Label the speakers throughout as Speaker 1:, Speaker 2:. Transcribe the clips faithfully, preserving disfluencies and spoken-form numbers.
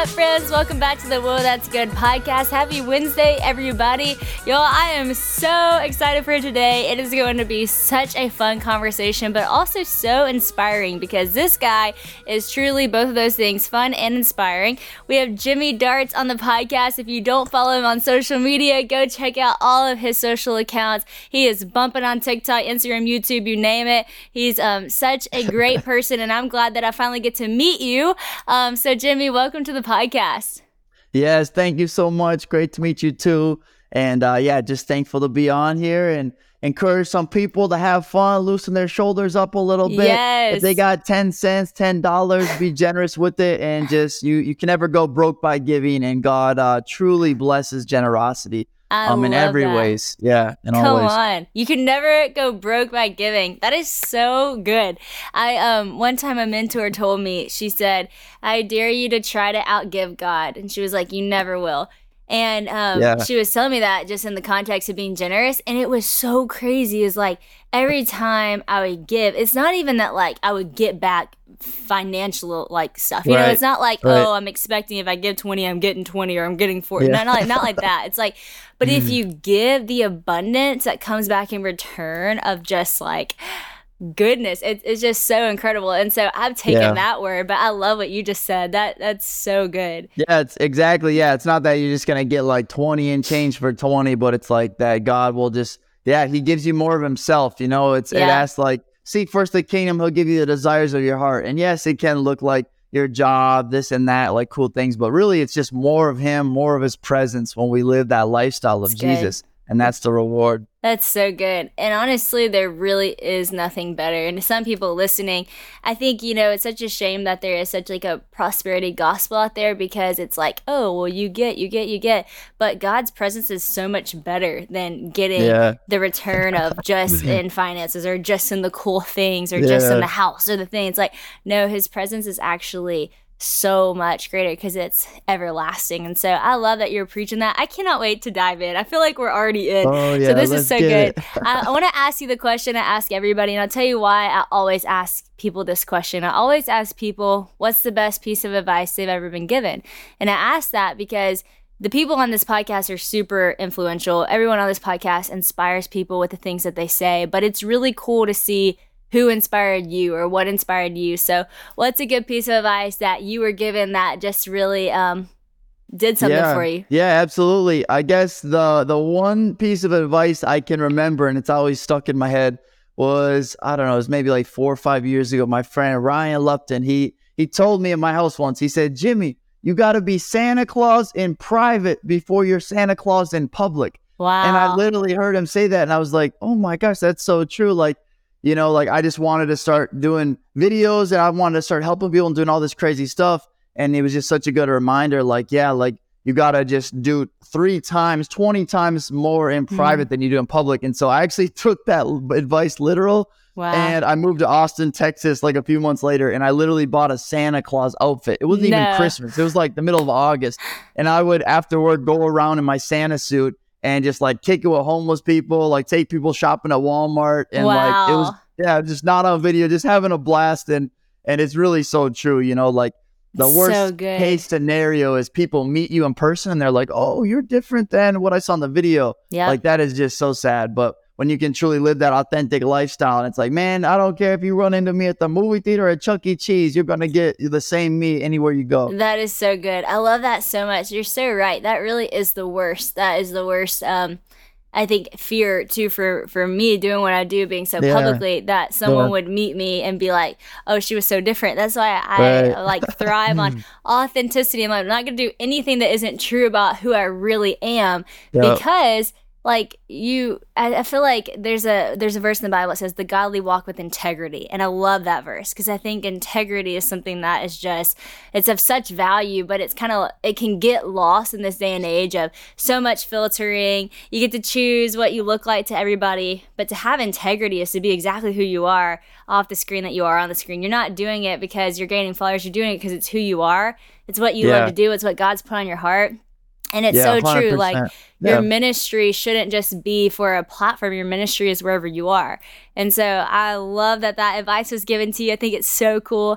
Speaker 1: up, friends? Welcome back to the Whoa, That's Good podcast. Happy Wednesday, everybody. Y'all, I am so excited for today. It is going to be such a fun conversation, but also so inspiring because this guy is truly both of those things, fun and inspiring. We have Jimmy Darts on the podcast. If you don't follow him on social media, go check out all of his social accounts. He is bumping on TikTok, Instagram, YouTube, you name it. He's um, such a great person, and I'm glad that I finally get to meet you. Um, so, Jimmy, welcome to the podcast.
Speaker 2: Yes, thank you so much. Great to meet you too. And uh, yeah, just thankful to be on here and encourage some people to have fun, loosen their shoulders up a little bit.
Speaker 1: Yes.
Speaker 2: If they got ten cents, ten dollars, be generous with it. And just, you, you can never go broke by giving. And God uh, truly blesses generosity.
Speaker 1: I
Speaker 2: um, in
Speaker 1: love
Speaker 2: every
Speaker 1: that.
Speaker 2: ways. Yeah. And
Speaker 1: Come
Speaker 2: always.
Speaker 1: on. You can never go broke by giving. That is so good. I um one time a mentor told me, she said, I dare you to try to outgive God. And she was like, you never will. And um,
Speaker 2: Yeah.
Speaker 1: she was telling me that just in the context of being generous. And it was so crazy. Is like every time I would give, it's not even that like I would get back financial like stuff. You
Speaker 2: Right.
Speaker 1: know, it's not like,
Speaker 2: Right.
Speaker 1: oh, I'm expecting if I give twenty, I'm getting twenty or I'm getting forty.
Speaker 2: Yeah.
Speaker 1: Not, not, like, not like that. It's like, but if you give the abundance that comes back in return of just like goodness, it, it's just so incredible. And so I've taken
Speaker 2: Yeah.
Speaker 1: that word, but I love what you just said. That That's so good.
Speaker 2: Yeah, it's exactly. Yeah, it's not that you're just gonna get like twenty and change for twenty, but it's like that God will just, yeah, He gives you more of Himself. You know, it's it
Speaker 1: Yeah.
Speaker 2: asks like, seek first the kingdom, He'll give you the desires of your heart. And yes, it can look like your job, this and that, like cool things, but really, it's just more of Him, more of His presence when we live that lifestyle of
Speaker 1: That's good.
Speaker 2: Jesus, and that's the reward.
Speaker 1: That's so good. And honestly, there really is nothing better. And to some people listening, I think, you know, it's such a shame that there is such like a prosperity gospel out there because it's like, oh, well, you get, you get, you get. But God's presence is so much better than getting
Speaker 2: Yeah.
Speaker 1: the return of just in finances or just in the cool things or just in
Speaker 2: Yeah.
Speaker 1: the house or the thing. It's like, no, His presence is actually so much greater because it's everlasting. And so I love that you're preaching that. I cannot wait to dive in. I feel like we're already in.
Speaker 2: Oh yeah,
Speaker 1: So this is
Speaker 2: let's
Speaker 1: so
Speaker 2: get
Speaker 1: good.
Speaker 2: it.
Speaker 1: I, I want to ask you the question I ask everybody, and I'll tell you why I always ask people this question. I always ask people, what's the best piece of advice they've ever been given? And I ask that because the people on this podcast are super influential. Everyone on this podcast inspires people with the things that they say, but it's really cool to see who inspired you or what inspired you. So what's a good piece of advice that you were given that just really um, did something
Speaker 2: yeah.
Speaker 1: for you?
Speaker 2: Yeah, absolutely. I guess the the one piece of advice I can remember, and it's always stuck in my head, was, I don't know, it was maybe like four or five years ago. My friend Ryan Lupton, he he told me in my house once, he said, Jimmy, you got to be Santa Claus in private before you're Santa Claus in public.
Speaker 1: Wow.
Speaker 2: And I literally heard him say that, and I was like, oh my gosh, that's so true. Like, you know, like I just wanted to start doing videos and I wanted to start helping people and doing all this crazy stuff. And it was just such a good reminder, like, yeah, like you got to just do three times, twenty times more in private than you do in public. And so I actually took that l- advice literal.
Speaker 1: Wow.
Speaker 2: And I moved to Austin, Texas, like a few months later, and I literally bought a Santa Claus outfit. It wasn't
Speaker 1: No.
Speaker 2: even Christmas. It was like the middle of August. And I would afterward go around in my Santa suit and just like kick it with homeless people, like take people shopping at Walmart. And like, it was,
Speaker 1: Wow.
Speaker 2: yeah, just not on video, just having a blast. And, and it's really so true, you know, like the
Speaker 1: So
Speaker 2: worst
Speaker 1: good.
Speaker 2: case scenario is people meet you in person and they're like, oh, you're different than what I saw in the video.
Speaker 1: Yep.
Speaker 2: Like that is just so sad. But when you can truly live that authentic lifestyle, and it's like, man, I don't care if you run into me at the movie theater or at Chuck E. Cheese, you're going to get the same me anywhere you go.
Speaker 1: That is so good. I love that so much. You're so right. That really is the worst. That is the worst. Um, I think fear too for for me doing what I do, being so
Speaker 2: Yeah.
Speaker 1: publicly, that someone
Speaker 2: Yeah.
Speaker 1: would meet me and be like, "Oh, she was so different." That's why I
Speaker 2: Right.
Speaker 1: like thrive on authenticity. I'm like, I'm not gonna do anything that isn't true about who I really am
Speaker 2: Yeah.
Speaker 1: because. Like you, I, I feel like there's a there's a verse in the Bible that says the godly walk with integrity, and I love that verse because I think integrity is something that is just it's of such value, but it's kind of it can get lost in this day and age of so much filtering. You get to choose what you look like to everybody, but to have integrity is to be exactly who you are off the screen that you are on the screen. You're not doing it because you're gaining followers. You're doing it because it's who you are. It's what you
Speaker 2: Yeah.
Speaker 1: love to do. It's what God's put on your heart. And it's
Speaker 2: Yeah,
Speaker 1: so
Speaker 2: one hundred
Speaker 1: true. Like
Speaker 2: percent.
Speaker 1: your
Speaker 2: Yeah.
Speaker 1: ministry shouldn't just be for a platform. Your ministry is wherever you are. And so I love that that advice was given to you. I think it's so cool.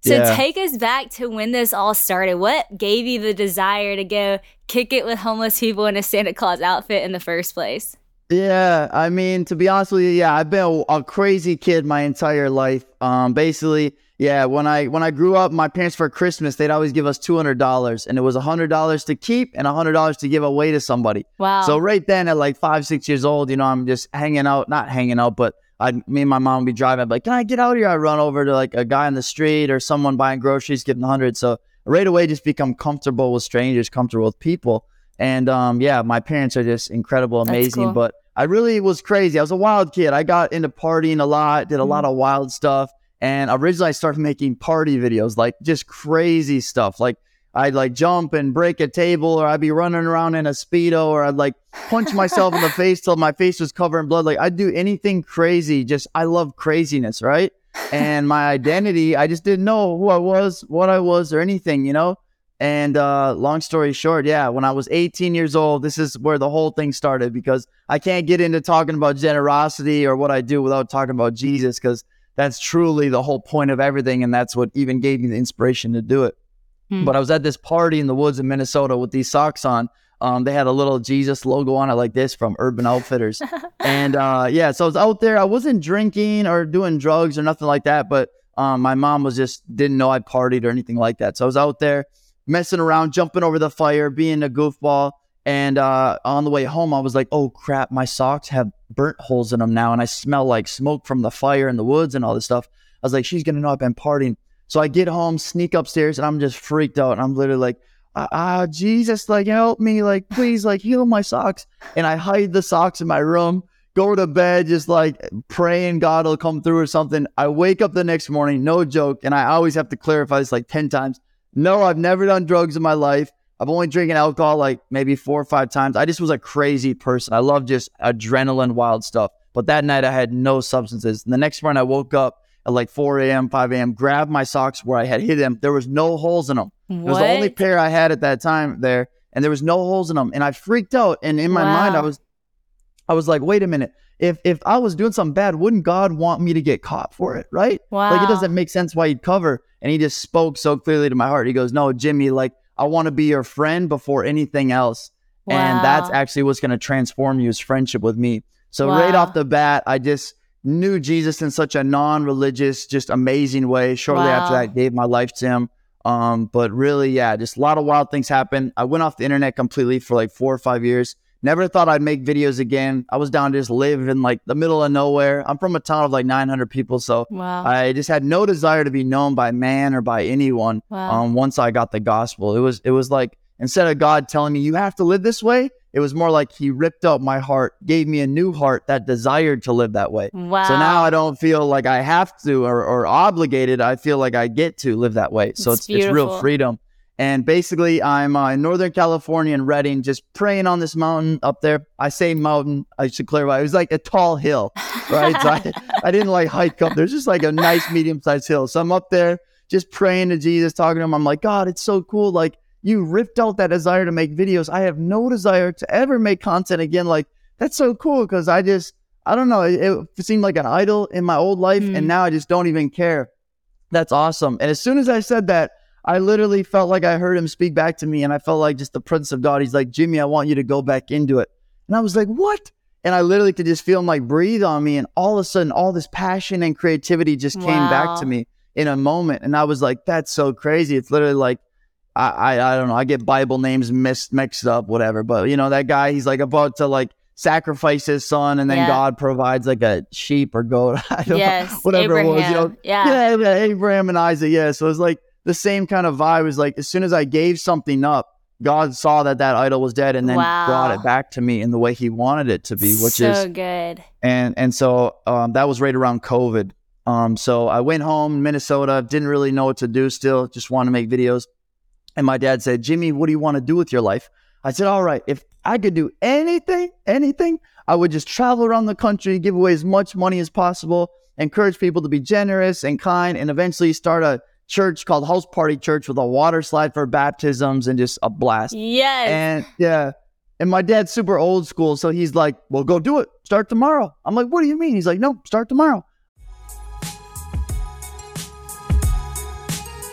Speaker 1: So
Speaker 2: Yeah.
Speaker 1: take us back to when this all started. What gave you the desire to go kick it with homeless people in a Santa Claus outfit in the first place?
Speaker 2: Yeah, I mean, to be honest with you, yeah, I've been a, a crazy kid my entire life. Um, basically, yeah, when I when I grew up, my parents for Christmas, they'd always give us two hundred dollars, and it was one hundred dollars to keep and one hundred dollars to give away to somebody.
Speaker 1: Wow.
Speaker 2: So right then at like five, six years old, you know, I'm just hanging out, not hanging out, but I, me and my mom would be driving. I'd be like, can I get out here? I run over to like a guy on the street or someone buying groceries, give them one hundred. So right away, just become comfortable with strangers, comfortable with people. And um, yeah, my parents are just incredible, amazing.
Speaker 1: Cool.
Speaker 2: But I really was crazy. I was a wild kid. I got into partying a lot, did a mm-hmm. lot of wild stuff. And originally I started making party videos, like just crazy stuff. Like I'd like jump and break a table, or I'd be running around in a Speedo, or I'd like punch myself in the face till my face was covered in blood. Like I'd do anything crazy. Just, I love craziness, right? And my identity, I just didn't know who I was, what I was, or anything, you know? And uh, long story short, yeah, when I was eighteen years old, this is where the whole thing started, because I can't get into talking about generosity or what I do without talking about Jesus, because that's truly the whole point of everything. And that's what even gave me the inspiration to do it. Hmm. But I was at this party in the woods in Minnesota with these socks on. Um, they had a little Jesus logo on it like this from Urban Outfitters. And uh, yeah, so I was out there. I wasn't drinking or doing drugs or nothing like that. But um, my mom was just didn't know I partied or anything like that. So I was out there messing around, jumping over the fire, being a goofball. And uh, on the way home, I was like, oh, crap, my socks have burnt holes in them now. And I smell like smoke from the fire in the woods and all this stuff. I was like, she's going to know I've been partying. So I get home, sneak upstairs, and I'm just freaked out. And I'm literally like, ah, ah, Jesus, like, help me. Like, please, like, heal my socks. And I hide the socks in my room, go to bed, just like praying God will come through or something. I wake up the next morning, no joke. And I always have to clarify this like ten times. No, I've never done drugs in my life. I've only drinking alcohol like maybe four or five times. I just was a crazy person. I love just adrenaline, wild stuff. But that night I had no substances. And the next morning I woke up at like four a.m., five a.m., grabbed my socks where I had hid them. There was no holes in them. What? It was the only pair I had at that time there. And there was no holes in them. And I freaked out. And in my wow. mind, I was, I was like, wait a minute. If if I was doing something bad, wouldn't God want me to get caught for it, right?
Speaker 1: Wow.
Speaker 2: Like, it doesn't make sense why he'd cover. And he just spoke so clearly to my heart. He goes, no, Jimmy, like, I want to be your friend before anything else. Wow. And that's actually what's going to transform you, is friendship with me. So wow. right off the bat, I just knew Jesus in such a non-religious, just amazing way. Shortly wow. after that, I gave my life to him. Um, but really, yeah, just a lot of wild things happened. I went off the internet completely for like four or five years. Never thought I'd make videos again. I was down to just live in like the middle of nowhere. I'm from a town of like nine hundred people. So
Speaker 1: wow.
Speaker 2: I just had no desire to be known by man or by anyone.
Speaker 1: Wow.
Speaker 2: Um, once I got the gospel, it was, it was like, instead of God telling me you have to live this way, it was more like he ripped out my heart, gave me a new heart that desired to live that way.
Speaker 1: Wow.
Speaker 2: So now I don't feel like I have to or, or obligated. I feel like I get to live that way. So it's, it's, it's real freedom. And basically, I'm uh, in Northern California in Redding, just praying on this mountain up there. I say mountain, I should clarify. It was like a tall hill, right? So I, I didn't like hike up. There's just like a nice medium-sized hill. So I'm up there just praying to Jesus, talking to him. I'm like, God, it's so cool. Like, you ripped out that desire to make videos. I have no desire to ever make content again. Like, that's so cool, because I just, I don't know. It, it seemed like an idol in my old life, mm. and now I just don't even care. That's awesome. And as soon as I said that, I literally felt like I heard him speak back to me, and I felt like just the presence of God. He's like, Jimmy, I want you to go back into it. And I was like, what? And I literally could just feel him like breathe on me. And all of a sudden, all this passion and creativity just came wow. back to me in a moment. And I was like, that's so crazy. It's literally like, I, I, I don't know. I get Bible names mixed, mixed up, whatever. But you know, that guy, he's like about to like sacrifice his son, and then yeah. God provides like a sheep or goat. I don't
Speaker 1: yes,
Speaker 2: know, whatever
Speaker 1: Abraham.
Speaker 2: it was. You know?
Speaker 1: yeah.
Speaker 2: yeah, yeah, Abraham and Isaac. Yeah. So it's like, the same kind of vibe. Was like, as soon as I gave something up, God saw that that idol was dead, and then
Speaker 1: wow.
Speaker 2: brought it back to me in the way he wanted it to be, which
Speaker 1: so
Speaker 2: is
Speaker 1: so good.
Speaker 2: And and so um, that was right around COVID. Um, so I went home, Minnesota, didn't really know what to do still, just wanted to make videos. And my dad said, Jimmy, what do you want to do with your life? I said, all right, if I could do anything, anything, I would just travel around the country, give away as much money as possible, encourage people to be generous and kind, and eventually start a church called House Party Church with a water slide for baptisms and just a blast.
Speaker 1: Yes.
Speaker 2: And yeah. And my dad's super old school. So he's like, well, go do it. Start tomorrow. I'm like, what do you mean? He's like, no, start tomorrow.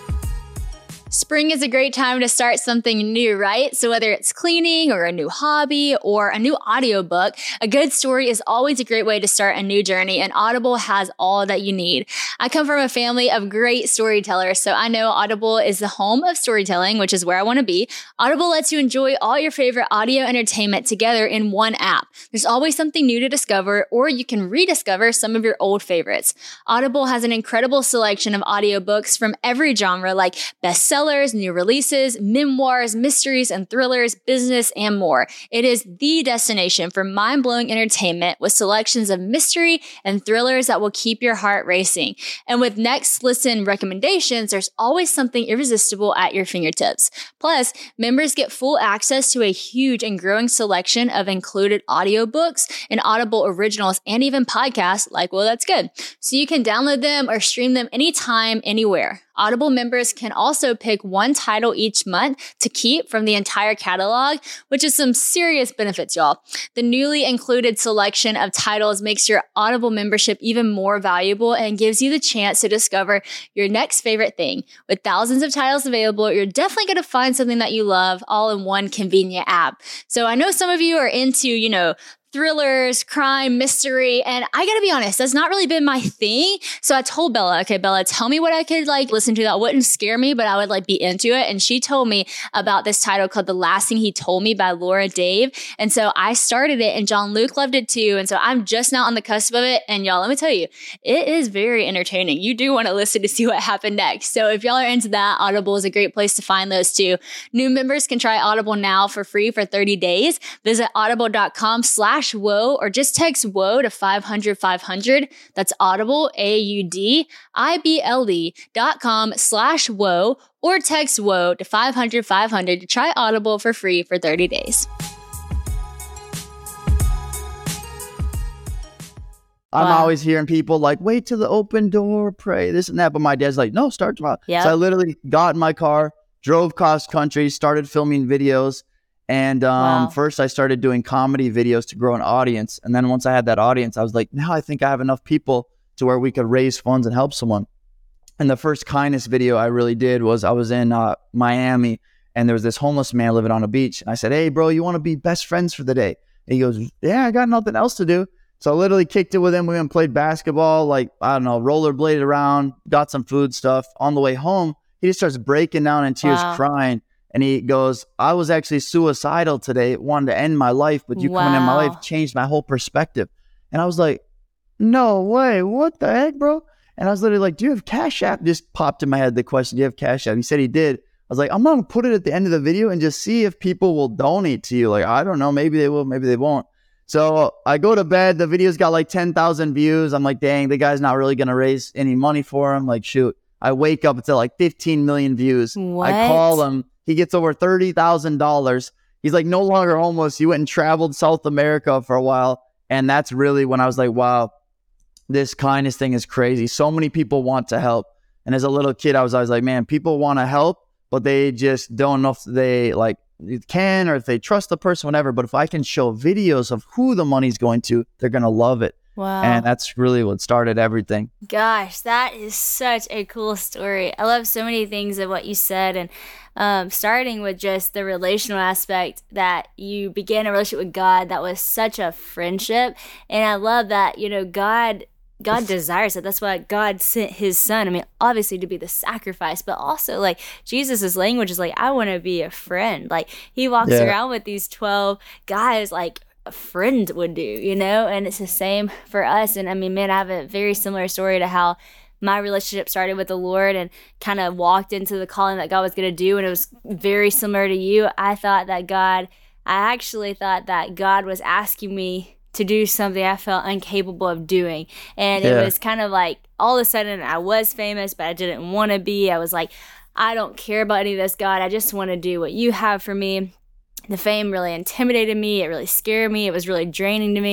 Speaker 1: Spring is a great time to start something new, right? So whether it's cleaning or a new hobby or a new audiobook, a good story is always a great way to start a new journey, and Audible has all that you need. I come from a family of great storytellers, so I know Audible is the home of storytelling, which is where I want to be. Audible lets you enjoy all your favorite audio entertainment together in one app. There's always something new to discover, or you can rediscover some of your old favorites. Audible has an incredible selection of audiobooks from every genre, like bestsellers, new releases, memoirs, mysteries and thrillers, business, and more. It is the destination for mind-blowing entertainment with selections of mystery and thrillers that will keep your heart racing. And with Next Listen recommendations, there's always something irresistible at your fingertips. Plus, members get full access to a huge and growing selection of included audiobooks and Audible originals and even podcasts like Well, That's Good. So you can download them or stream them anytime, anywhere. Audible members can also pick one title each month to keep from the entire catalog, which is some serious benefits, y'all. The newly included selection of titles makes your Audible membership even more valuable and gives you the chance to discover your next favorite thing. With thousands of titles available, you're definitely going to find something that you love all in one convenient app. So I know some of you are into, you know, thrillers, crime, mystery, and I gotta be honest, that's not really been my thing. So I told Bella, okay, Bella, tell me what I could like listen to that wouldn't scare me, but I would like be into it. And she told me about this title called The Last Thing He Told Me by Laura Dave. And so I started it, and John Luke loved it too. And so I'm just now on the cusp of it. And y'all, let me tell you, it is very entertaining. You do want to listen to see what happened next. So if y'all are into that, Audible is a great place to find those too. New members can try Audible now for free for thirty days. Visit audible.com slash Whoa, or just text Whoa to five hundred five hundred. That's Audible, A U D I B L E dot com slash Whoa, or text Whoa to five hundred five hundred to try Audible for free for thirty days.
Speaker 2: I'm
Speaker 1: Wow.
Speaker 2: always hearing people like, wait till the open door, pray, this and that. But my dad's like, no, start tomorrow.
Speaker 1: Yep.
Speaker 2: So I literally got in my car, drove cross country, started filming videos. And um,
Speaker 1: Wow.
Speaker 2: first I started doing comedy videos to grow an audience. And then once I had that audience, I was like, now I think I have enough people to where we could raise funds and help someone. And the first kindness video I really did was I was in uh, Miami, and there was this homeless man living on a beach. And I said, hey, bro, you want to be best friends for the day? And he goes, yeah, I got nothing else to do. So I literally kicked it with him. We went and played basketball, like, I don't know, rollerbladed around, got some food stuff. On the way home, he just starts breaking down in tears,
Speaker 1: Wow.
Speaker 2: crying. And he goes, I was actually suicidal today, wanted to end my life, but you coming in my
Speaker 1: Wow.
Speaker 2: life changed my whole perspective. And I was like, no way, what the heck, bro? And I was literally like, do you have Cash App? Just popped in my head the question, do you have Cash App? He said he did. I was like, I'm going to put it at the end of the video and just see if people will donate to you. Like, I don't know, maybe they will, maybe they won't. So I go to bed, the video's got like ten thousand views. I'm like, dang, the guy's not really going to raise any money for him. Like, shoot. I wake up, it's at like fifteen million views.
Speaker 1: What?
Speaker 2: I call him. He gets over thirty thousand dollars. He's like no longer homeless. He went and traveled South America for a while. And that's really when I was like, wow, this kindness thing is crazy. So many people want to help. And as a little kid, I was always like, man, people want to help, but they just don't know if they like can or if they trust the person, whatever. But if I can show videos of who the money's going to, they're going to love it.
Speaker 1: Wow.
Speaker 2: And that's really what started everything.
Speaker 1: Gosh, that is such a cool story. I love so many things of what you said, and um, starting with just the relational aspect that you began a relationship with God that was such a friendship. And I love that, you know, God God desires it. That's why God sent his son. I mean, obviously to be the sacrifice, but also like Jesus's language is like, I want to be a friend. Like he walks
Speaker 2: Yeah.
Speaker 1: around with these twelve guys like a friend would do, you know? And it's the same for us. And I mean, man, I have a very similar story to how my relationship started with the Lord and kind of walked into the calling that God was going to do. And it was very similar to you. I thought that God, I actually thought that God was asking me to do something I felt incapable of doing. And
Speaker 2: Yeah.
Speaker 1: it was kind of like all of a sudden I was famous, but I didn't want to be. I was like, I don't care about any of this, God. I just want to do what you have for me. The fame really intimidated me. It really scared me. It was really draining to me.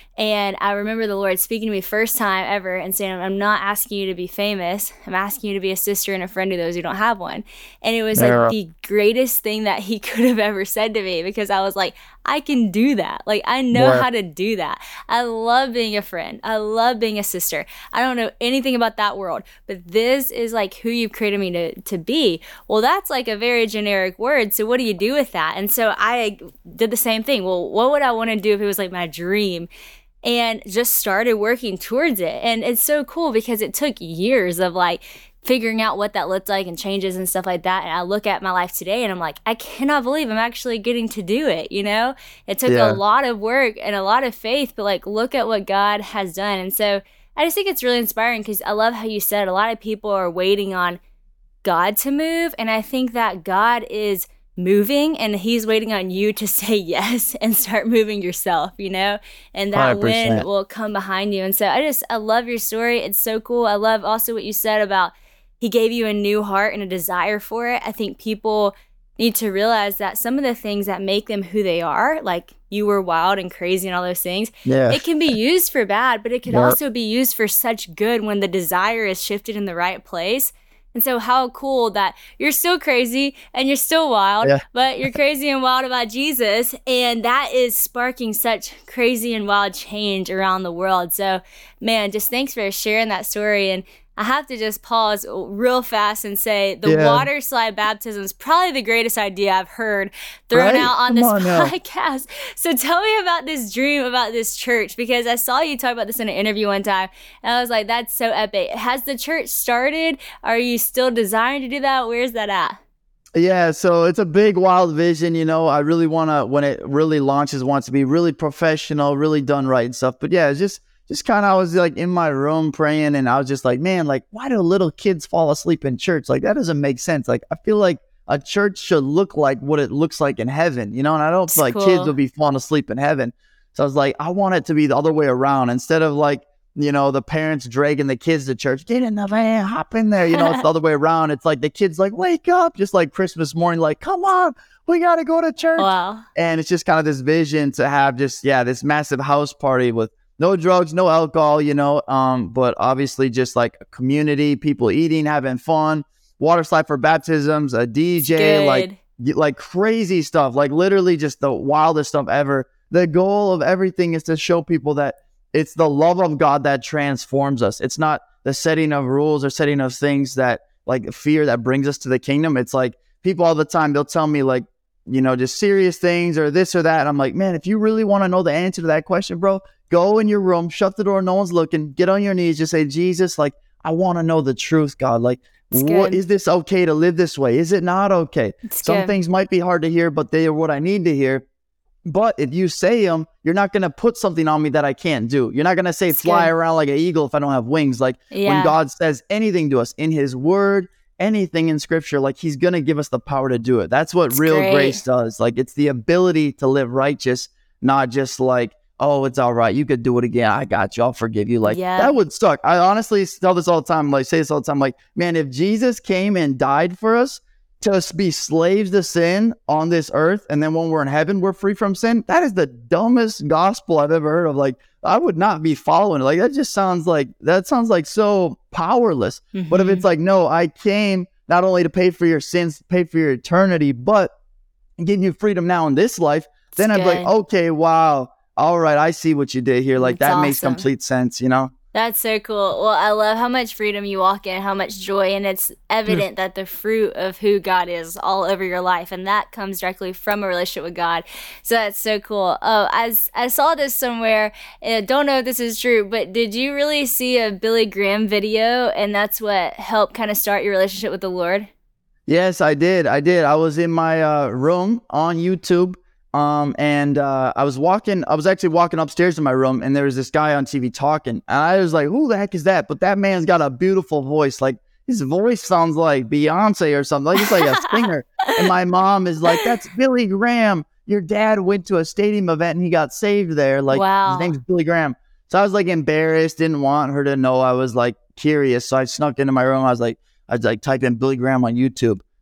Speaker 1: And I remember the Lord speaking to me first time ever and saying, I'm not asking you to be famous. I'm asking you to be a sister and a friend to those who don't have one. And it was
Speaker 2: Yeah.
Speaker 1: like the greatest thing that he could have ever said to me, because I was like, I can do that. Like, I know
Speaker 2: Yeah.
Speaker 1: how to do that. I love being a friend. I love being a sister. I don't know anything about that world, but this is like who you've created me to, to be. Well, that's like a very generic word. So what do you do with that? And so I did the same thing. Well, what would I want to do if it was like my dream? And just started working towards it. And it's so cool because it took years of like figuring out what that looked like and changes and stuff like that. And I look at my life today and I'm like, I cannot believe I'm actually getting to do it. You know, it took
Speaker 2: Yeah.
Speaker 1: a lot of work and a lot of faith, but like, look at what God has done. And so I just think it's really inspiring, because I love how you said a lot of people are waiting on God to move. And I think that God is moving and he's waiting on you to say yes and start moving yourself, you know, and that
Speaker 2: one hundred
Speaker 1: wind
Speaker 2: percent.
Speaker 1: will come behind you. And so I just, I love your story. It's so cool. I love also what you said about he gave you a new heart and a desire for it. I think people need to realize that some of the things that make them who they are, like you were wild and crazy and all those things,
Speaker 2: Yeah.
Speaker 1: it can be used for bad, but it could
Speaker 2: Yep.
Speaker 1: also be used for such good when the desire is shifted in the right place. And so how cool that you're still crazy and you're still wild,
Speaker 2: Yeah.
Speaker 1: but you're crazy and wild about Jesus. And that is sparking such crazy and wild change around the world. So, man, just thanks for sharing that story. And I have to just pause real fast and say the
Speaker 2: Yeah.
Speaker 1: water slide baptism is probably the greatest idea I've heard thrown
Speaker 2: Right?
Speaker 1: out on
Speaker 2: Come
Speaker 1: this
Speaker 2: on now.
Speaker 1: podcast. So tell me about this dream about this church, because I saw you talk about this in an interview one time and I was like, that's so epic. Has the church started? Are you still desiring to do that? Where's that at?
Speaker 2: Yeah, so it's a big, wild vision. You know, I really want to, when it really launches, wants to be really professional, really done right and stuff. But yeah, it's just, just kind of, I was like in my room praying and I was just like, man, like, why do little kids fall asleep in church? Like, that doesn't make sense. Like, I feel like a church should look like what it looks like in heaven, you know, and I don't
Speaker 1: It's
Speaker 2: feel like
Speaker 1: cool.
Speaker 2: kids will be falling asleep in heaven. So I was like, I want it to be the other way around. Instead of like, you know, the parents dragging the kids to church, get in the van, hop in there. You know, it's the other way around. It's like the kids like, wake up, just like Christmas morning, like, come on, we got to go to church.
Speaker 1: Wow.
Speaker 2: And it's just kind of this vision to have just, yeah, this massive house party with no drugs, no alcohol, you know, um, but obviously just like a community, people eating, having fun, water slide for baptisms, a D J,
Speaker 1: Good.
Speaker 2: like, like crazy stuff, like literally just the wildest stuff ever. The goal of everything is to show people that it's the love of God that transforms us. It's not the setting of rules or setting of things that like fear that brings us to the kingdom. It's like people all the time, they'll tell me like, you know, just serious things or this or that. And I'm like, man, if you really want to know the answer to that question, bro, go in your room, shut the door, no one's looking, get on your knees, just say, Jesus, like, I want to know the truth, God. Like,
Speaker 1: It's
Speaker 2: what
Speaker 1: good.
Speaker 2: is this okay to live this way? Is it not okay?
Speaker 1: It's
Speaker 2: Some
Speaker 1: good.
Speaker 2: things might be hard to hear, but they are what I need to hear. But if you say them, you're not going to put something on me that I can't do. You're not going to say
Speaker 1: It's
Speaker 2: fly
Speaker 1: good.
Speaker 2: around like an eagle if I don't have wings. Like
Speaker 1: Yeah.
Speaker 2: when God says anything to us in his word, anything in scripture, like he's going to give us the power to do it. That's what
Speaker 1: It's
Speaker 2: real
Speaker 1: great.
Speaker 2: grace does. Like it's the ability to live righteous, not just like, oh, it's all right. You could do it again. I got you. I'll forgive you. Like
Speaker 1: Yeah.
Speaker 2: that would suck. I honestly tell this all the time. Like say this all the time. Like, man, if Jesus came and died for us to us be slaves to sin on this earth, and then when we're in heaven, we're free from sin, that is the dumbest gospel I've ever heard of. Like, I would not be following it. Like, that just sounds like, that sounds like so powerless. But if
Speaker 1: Mhm.
Speaker 2: it's like, no, I came not only to pay for your sins, pay for your eternity, but getting you freedom now in this life, then
Speaker 1: It's
Speaker 2: I'd be like,
Speaker 1: good.
Speaker 2: okay, wow. All right, I see what you did here. Like,
Speaker 1: That's
Speaker 2: that makes
Speaker 1: awesome.
Speaker 2: complete sense, you know?
Speaker 1: That's so cool. Well, I love how much freedom you walk in, how much joy, and it's evident that the fruit of who God is all over your life, and that comes directly from a relationship with God. So that's so cool. Oh, I, I saw this somewhere. I don't know if this is true, but did you really see a Billy Graham video, and that's what helped kind of start your relationship with the Lord?
Speaker 2: Yes, I did. I did. I was in my uh, room on YouTube. Um, and, uh, I was walking, I was actually walking upstairs in my room and there was this guy on T V talking and I was like, who the heck is that? But that man's got a beautiful voice. Like his voice sounds like Beyonce or something. Like he's like a singer. And my mom is like, that's Billy Graham. Your dad went to a stadium event and he got saved there. Like
Speaker 1: Wow.
Speaker 2: his name's Billy Graham. So I was like embarrassed, didn't want her to know I was like curious. So I snuck into my room. I was like, I'd like type in Billy Graham on YouTube.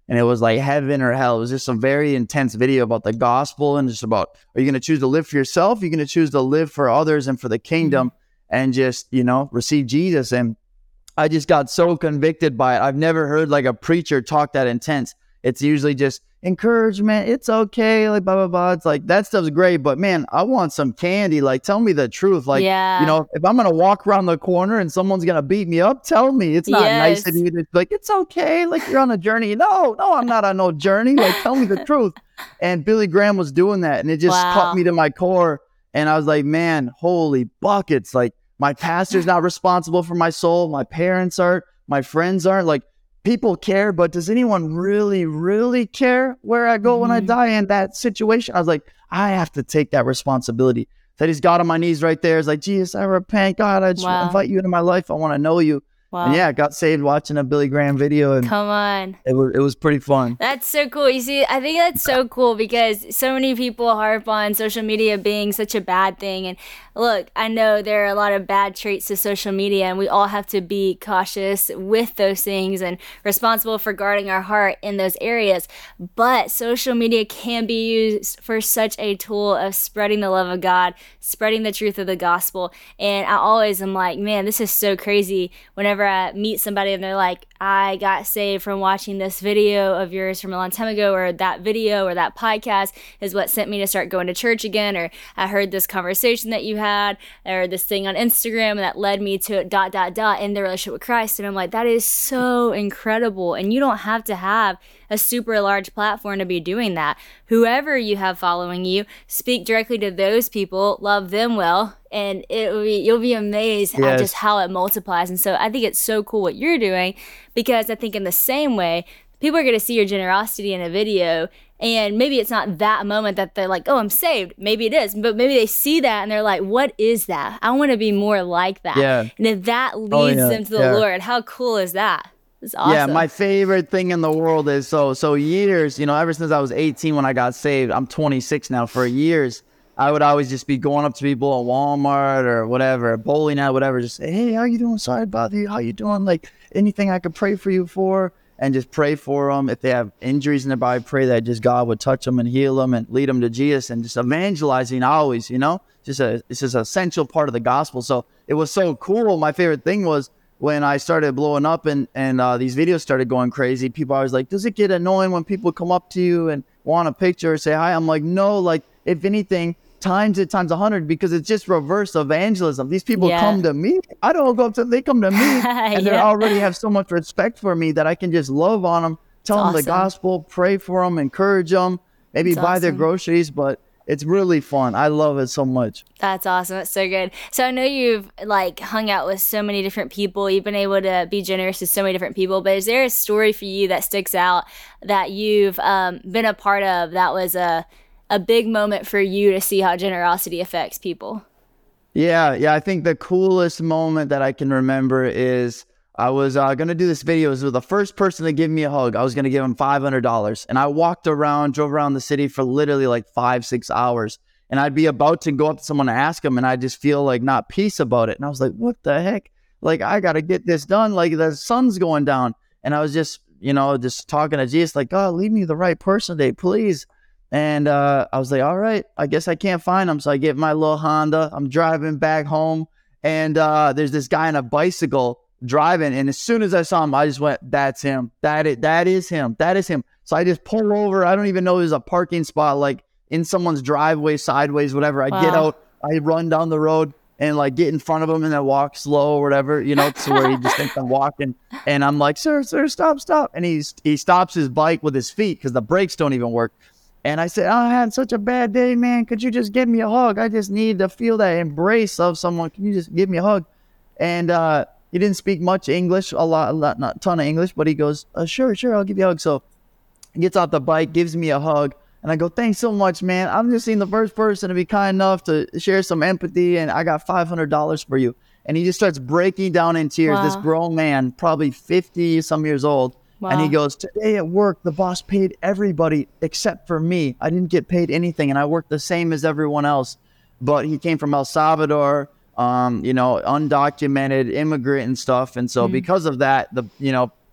Speaker 2: and it was like heaven or hell. It was just a very intense video about the gospel and just about, are you going to choose to live for yourself? You're going to choose to live for others and for the kingdom, mm-hmm. and just, you know, receive Jesus. And I just got so convicted by it. I've never heard like a preacher talk that intense. It's usually just encouragement. It's okay. Like blah, blah, blah. It's like, that stuff's great, but man, I want some candy. Like, tell me the truth. Like,
Speaker 1: yeah.
Speaker 2: you know, if I'm going to walk around the corner and someone's going to beat me up, tell me. It's not
Speaker 1: yes.
Speaker 2: nice of you to like, it's okay. Like, you're on a journey. No, no, I'm not on no journey. Like, tell me the truth. And Billy Graham was doing that. And it just
Speaker 1: wow.
Speaker 2: cut me to my core. And I was like, man, holy buckets. Like, my pastor's not responsible for my soul. My parents aren't. My friends aren't. Like, people care, but does anyone really, really care where I go mm-hmm. when I die in that situation? I was like, I have to take that responsibility. That he's got on my knees right there. It's like, Jesus, I repent. God, I just
Speaker 1: wow.
Speaker 2: invite you into my life. I want to know you.
Speaker 1: Wow.
Speaker 2: And yeah, I got saved watching a Billy Graham video. And
Speaker 1: come on.
Speaker 2: It was, it was pretty fun.
Speaker 1: That's so cool. You see, I think that's so cool because so many people harp on social media being such a bad thing. And look, I know there are a lot of bad traits to social media, and we all have to be cautious with those things and responsible for guarding our heart in those areas. But social media can be used for such a tool of spreading the love of God, spreading the truth of the gospel. And I always am like, man, this is so crazy whenever I meet somebody and they're like, I got saved from watching this video of yours from a long time ago, or that video or that podcast is what sent me to start going to church again, or I heard this conversation that you had, or this thing on Instagram and that led me to dot, dot, dot in the relationship with Christ. And I'm like, that is so incredible. And you don't have to have a super large platform to be doing that. Whoever you have following you, speak directly to those people, love them well, and it will be, you'll be amazed yes. at just how it multiplies. And so I think it's so cool what you're doing, because I think in the same way, people are going to see your generosity in a video, and maybe it's not that moment that they're like, oh, I'm saved. Maybe it is, but maybe they see that and they're like, what is that? I want to be more like that.
Speaker 2: Yeah.
Speaker 1: And if that leads
Speaker 2: oh, yeah.
Speaker 1: them to the
Speaker 2: yeah.
Speaker 1: Lord, how cool is that? It's awesome.
Speaker 2: Yeah, my favorite thing in the world is so so years, you know, ever since I was eighteen when I got saved, I'm twenty-six now. For years, I would always just be going up to people at Walmart or whatever, bowling out, whatever, just say, hey, how you doing? Sorry to bother you. How you doing? Like, anything I could pray for you for? And just pray for them. If they have injuries in their body, pray that just God would touch them and heal them and lead them to Jesus, and just evangelizing always, you know, just a, it's just an essential part of the gospel. So it was so cool. My favorite thing was when I started blowing up and, and uh, these videos started going crazy, people always like, does it get annoying when people come up to you and want a picture or say hi? I'm like, no, like, if anything, times it times a hundred, because it's just reverse evangelism. These people yeah. come to me. I don't go up to them. They come to me and yeah. they already have so much respect for me that I can just love on them, tell That's them awesome. The gospel, pray for them, encourage them, maybe That's buy awesome. Their groceries, but it's really fun. I love it so much.
Speaker 1: That's awesome. That's so good. So I know you've like hung out with so many different people. You've been able to be generous to so many different people. But is there a story for you that sticks out that you've um, been a part of that was a a big moment for you to see how generosity affects people?
Speaker 2: Yeah, yeah. I think the coolest moment that I can remember is I was uh, going to do this video. It was the first person to give me a hug. I was going to give him five hundred dollars. And I walked around, drove around the city for literally like five, six hours. And I'd be about to go up to someone and ask him, and I just feel like not peace about it. And I was like, what the heck? Like, I got to get this done. Like, the sun's going down. And I was just, you know, just talking to Jesus, like, God, lead me the right person today, please. And uh, I was like, all right, I guess I can't find him. So I get my little Honda. I'm driving back home. And uh, there's this guy on a bicycle driving. And as soon as I saw him, I just went, that's him. That is, that is him. That is him. So I just pull over. I don't even know there's a parking spot like in someone's driveway, sideways, whatever. I wow. get out. I run down the road and like get in front of him and then walk slow or whatever, you know, to where he just thinks I'm walking. And I'm like, sir, sir, stop, stop. And he's, he stops his bike with his feet because the brakes don't even work. And I said, oh, I had such a bad day, man. Could you just give me a hug? I just need to feel that embrace of someone. Can you just give me a hug? And uh, he didn't speak much English, a lot, a lot, not a ton of English, but he goes, uh, sure, sure, I'll give you a hug. So he gets off the bike, gives me a hug. And I go, thanks so much, man. I'm just seeing the first person to be kind enough to share some empathy. And I got five hundred dollars for you. And he just starts breaking down in tears. Wow. This grown man, probably fifty some years old. Wow. And he goes, today at work, the boss paid everybody except for me. I didn't get paid anything, and I worked the same as everyone else. But he came from El Salvador, um, you know, undocumented immigrant and stuff. And so mm. because of that, the you know,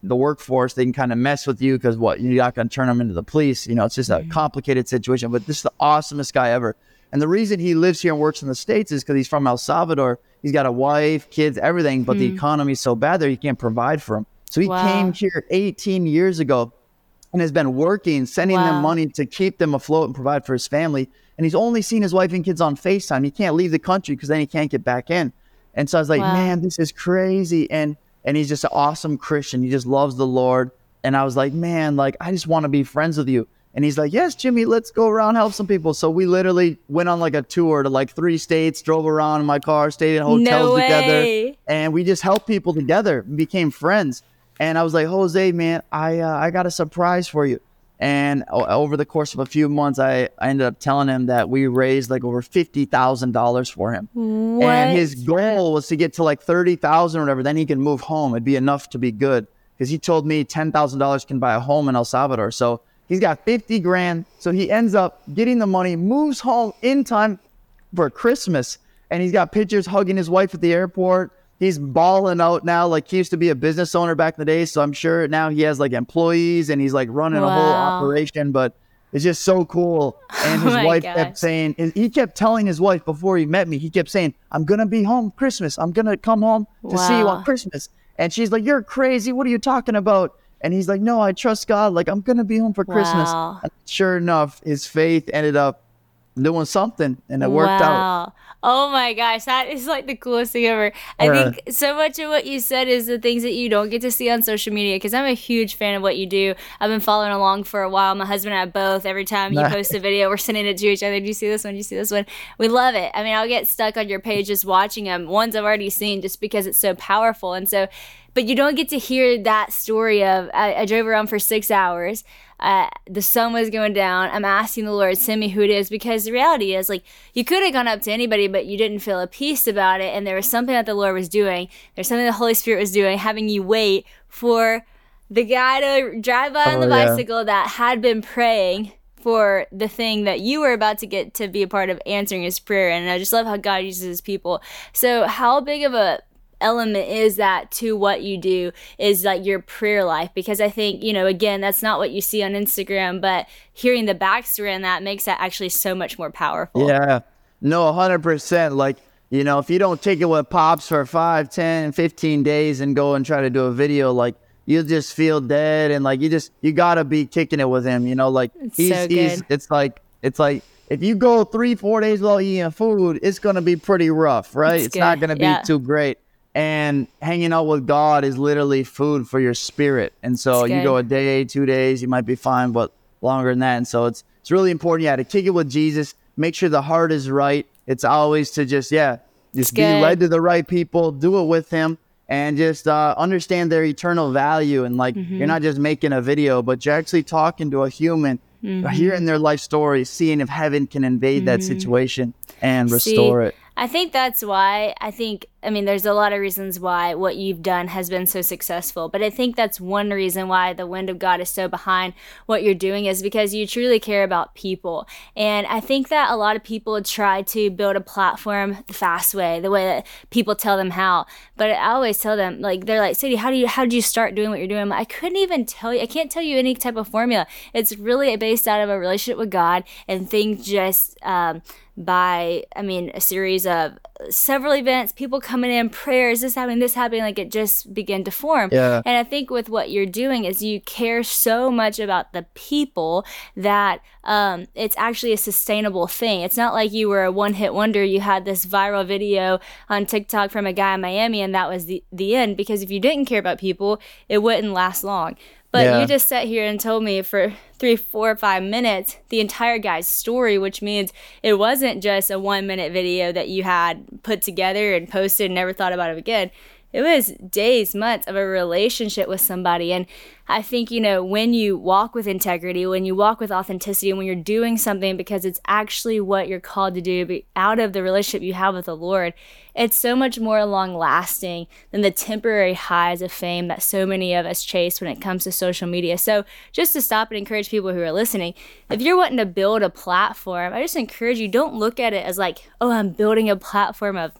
Speaker 2: the workforce, they can kind of mess with you because what, you're not going to turn them into the police. You know, it's just a complicated situation, but this is the awesomest guy ever. And the reason he lives here and works in the States is because he's from El Salvador. He's got a wife, kids, everything, but mm. the economy is so bad there, he can't provide for them. So he wow. came here eighteen years ago and has been working, sending wow. them money to keep them afloat and provide for his family. And he's only seen his wife and kids on FaceTime. He can't leave the country because then he can't get back in. And so I was like, wow. man, this is crazy. And and he's just an awesome Christian. He just loves the Lord. And I was like, man, like, I just want to be friends with you. And he's like, yes, Jimmy, let's go around, help some people. So we literally went on like a tour to like three states, drove around in my car, stayed in hotels
Speaker 1: no
Speaker 2: together. And we just helped people together, became friends. And I was like, Jose, man, I uh, I got a surprise for you. And o- over the course of a few months, I, I ended up telling him that we raised like over fifty thousand dollars for him.
Speaker 1: What?
Speaker 2: And his goal was to get to like thirty thousand dollars or whatever. Then he can move home. It'd be enough to be good. Because he told me ten thousand dollars can buy a home in El Salvador. So he's got fifty grand. So he ends up getting the money, moves home in time for Christmas. And he's got pictures hugging his wife at the airport. He's balling out now. Like, he used to be a business owner back in the day. So I'm sure now he has like employees and he's like running
Speaker 1: wow.
Speaker 2: a whole operation. But it's just so cool. And his
Speaker 1: oh
Speaker 2: wife
Speaker 1: gosh.
Speaker 2: kept saying, he kept telling his wife before he met me, he kept saying, I'm going to be home Christmas. I'm going to come home to
Speaker 1: wow.
Speaker 2: see you on Christmas. And she's like, you're crazy. What are you talking about? And he's like, no, I trust God. Like, I'm going to be home for Christmas.
Speaker 1: Wow.
Speaker 2: And sure enough, his faith ended up doing something and it worked
Speaker 1: wow.
Speaker 2: out.
Speaker 1: Oh my gosh, that is like the coolest thing ever. I
Speaker 2: Yeah.
Speaker 1: think so much of what you said is the things that you don't get to see on social media, because I'm a huge fan of what you do. I've been following along for a while. My husband and I both, every time you
Speaker 2: Nice.
Speaker 1: post a video, we're sending it to each other. Do you see this one? Do you see this one? We love it. I mean, I'll get stuck on your page just watching them. Ones I've already seen just because it's so powerful. And so, but you don't get to hear that story of, I, I drove around for six hours. Uh, the sun was going down. I'm asking the Lord, send me who it is, because the reality is, like, you could have gone up to anybody, but you didn't feel a peace about it. And there was something that the Lord was doing. There's something the Holy Spirit was doing, having you wait for the guy to drive by on
Speaker 2: Oh,
Speaker 1: the
Speaker 2: yeah.
Speaker 1: bicycle that had been praying for the thing that you were about to get to be a part of answering his prayer. And I just love how God uses his people. So how big of a element is that to what you do is like your prayer life? Because I think, you know, again, that's not what you see on Instagram, but hearing the backstory on that makes that actually so much more powerful.
Speaker 2: Yeah, no, one hundred percent. Like, you know, if you don't take it with Pops for five, ten, fifteen days and go and try to do a video, like, you'll just feel dead. And like, you just, you gotta be kicking it with him, you know, like
Speaker 1: It's
Speaker 2: he's,
Speaker 1: so
Speaker 2: he's,
Speaker 1: good.
Speaker 2: it's like, it's like, if you go three, four days without eating food, it's going to be pretty rough, right?
Speaker 1: It's
Speaker 2: It's, not
Speaker 1: good,
Speaker 2: going to be
Speaker 1: yeah.
Speaker 2: too great. And hanging out with God is literally food for your spirit. And so
Speaker 1: It's
Speaker 2: you
Speaker 1: good.
Speaker 2: go a day, two days, you might be fine, but longer than that. And so it's it's really important, yeah, to kick it with Jesus. Make sure the heart is right. It's always to just, yeah, just
Speaker 1: It's
Speaker 2: be
Speaker 1: good.
Speaker 2: led to the right people, do it with him, and just uh, understand their eternal value. And like,
Speaker 1: Mm-hmm.
Speaker 2: you're not just making a video, but you're actually talking to a human,
Speaker 1: Mm-hmm.
Speaker 2: hearing their life story, seeing if heaven can invade that situation and restore
Speaker 1: See,
Speaker 2: it.
Speaker 1: I think that's why I think, I mean, there's a lot of reasons why what you've done has been so successful, but I think that's one reason why the wind of God is so behind what you're doing, is because you truly care about people. And I think that a lot of people try to build a platform the fast way, the way that people tell them how. But I always tell them, like, they're like, Sadie, how do you, how did you start doing what you're doing? I'm like, I couldn't even tell you, I can't tell you any type of formula. It's really based out of a relationship with God, and things just, um, by, I mean, a series of several events, people coming in, prayers, this happening, this happening, like it just began to form.
Speaker 2: Yeah.
Speaker 1: And I think with what you're doing is you care so much about the people that um, it's actually a sustainable thing. It's not like you were a one-hit wonder. You had this viral video on TikTok from a guy in Miami and that was the, the end, because if you didn't care about people, it wouldn't last long. But
Speaker 2: Yeah.
Speaker 1: you just sat here and told me for three, four, five minutes the entire guy's story, which means it wasn't just a one minute video that you had put together and posted and never thought about it again. It was days, months of a relationship with somebody. And I think, you know, when you walk with integrity, when you walk with authenticity, and when you're doing something because it's actually what you're called to do, be out of the relationship you have with the Lord, it's so much more long lasting than the temporary highs of fame that so many of us chase when it comes to social media. So just to stop and encourage people who are listening, if you're wanting to build a platform, I just encourage you, don't look at it as like, oh, I'm building a platform of